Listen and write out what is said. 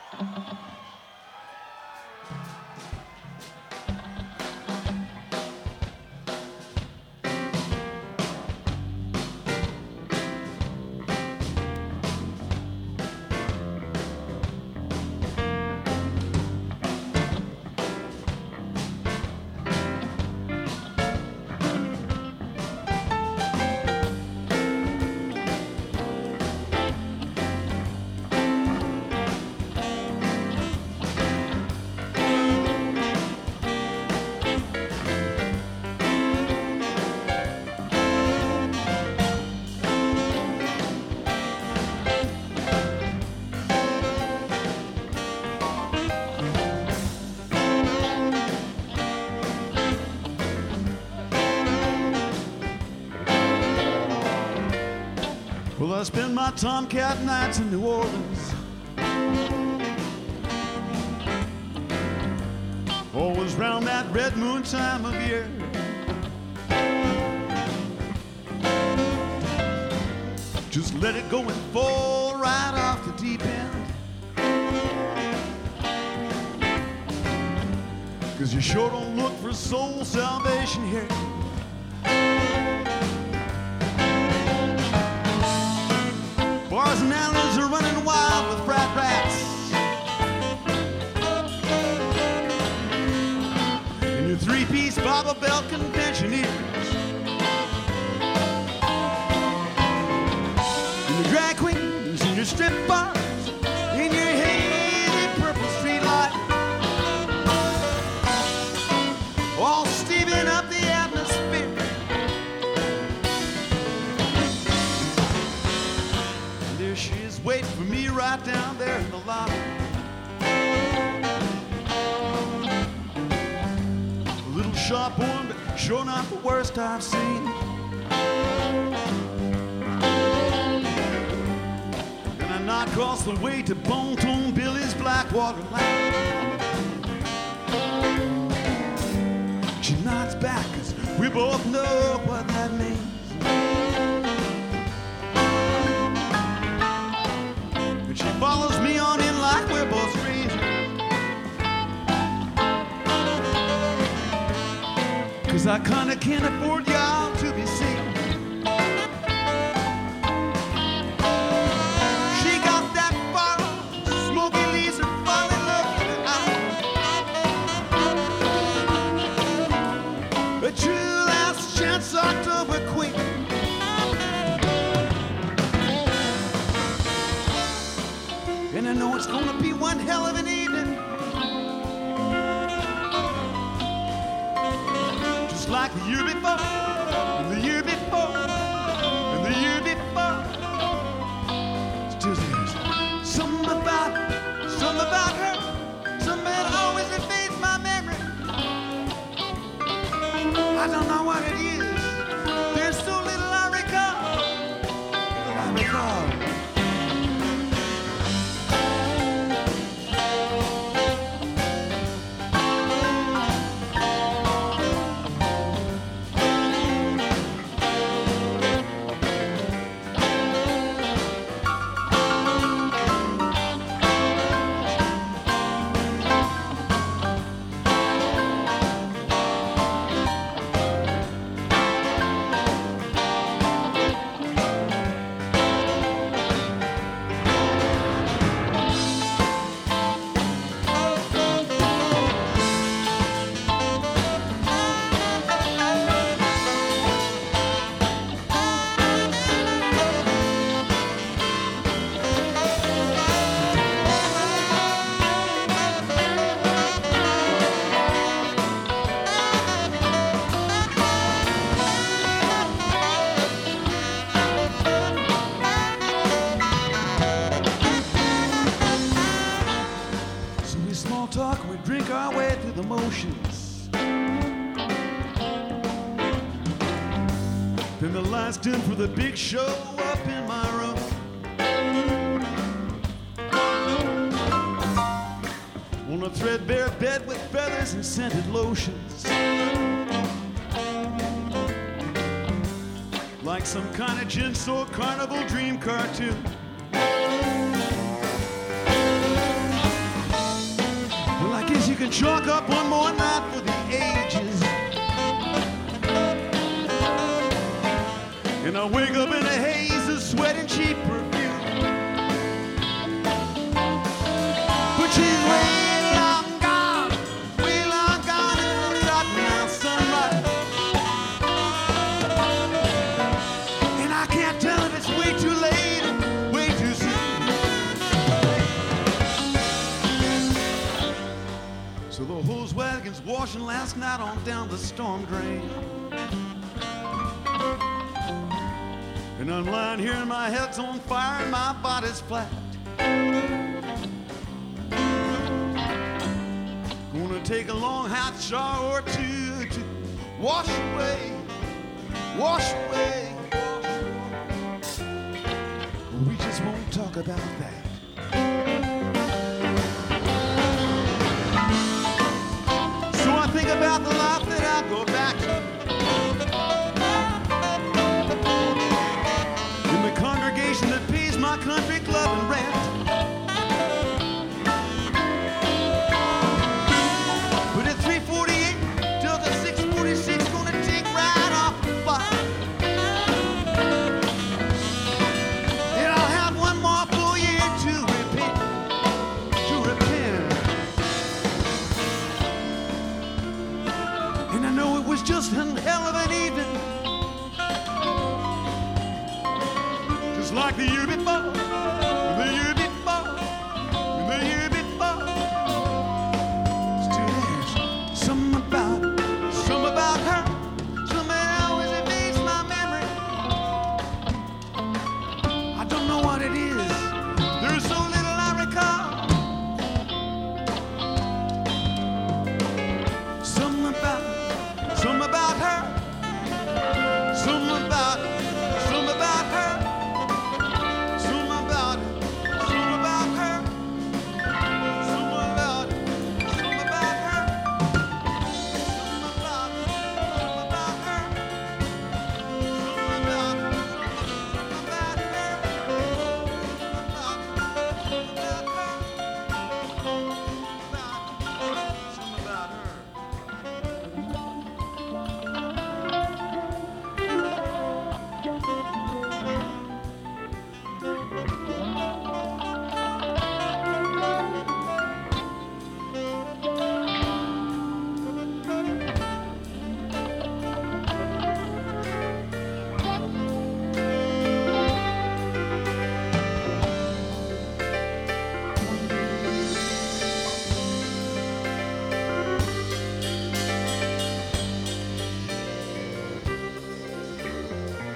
Well, I spend my Tomcat nights in New Orleans, always round that red moon time of year. Just let it go and fall right off the deep end, 'cause you sure don't look for soul salvation here. Bars and alleys are running wild with frat rats, and your three-piece Bible Belt conventioneers, and your drag queens and your strip bars, and your hazy purple street light, all steaming up the atmosphere. She is waiting for me right down there in the lobby. A little sharp one, but sure not the worst I've seen. And I knock across the way to Bone Tone Billy's Blackwater line. She nods back, 'cause we both know what that means. Follows me on in like we're both strangers, 'cause I kinda can't afford y'all to be seen. She got that far, smoky leaves are falling love in her eyes. A true last chance October queen. And I know it's gonna be one hell of an evening, just like the year before, and the year before, and the year before. Still there's something about her, something that always evades my memory. I don't know what it is, there's so little I recall, talk, we drink our way through the motions. Then the lights dim for the big show up in my room. On a threadbare bed with feathers and scented lotions, like some kind of gin-soaked carnival dream cartoon. can chalk up one more night for the ages. And I wake up in a haze of sweat and cheap perfume. But she's way long gone in the cotton out sunlight. And I can't tell if it's way too late or way too soon. So the hose wagon's washing last night on down the storm drain. And I'm lying here and my head's on fire and my body's flat. Gonna take a long hot shower or two to wash away. We just won't talk about that. So I think about the life that I'll go back to. In the congregation that pays my country club and rent.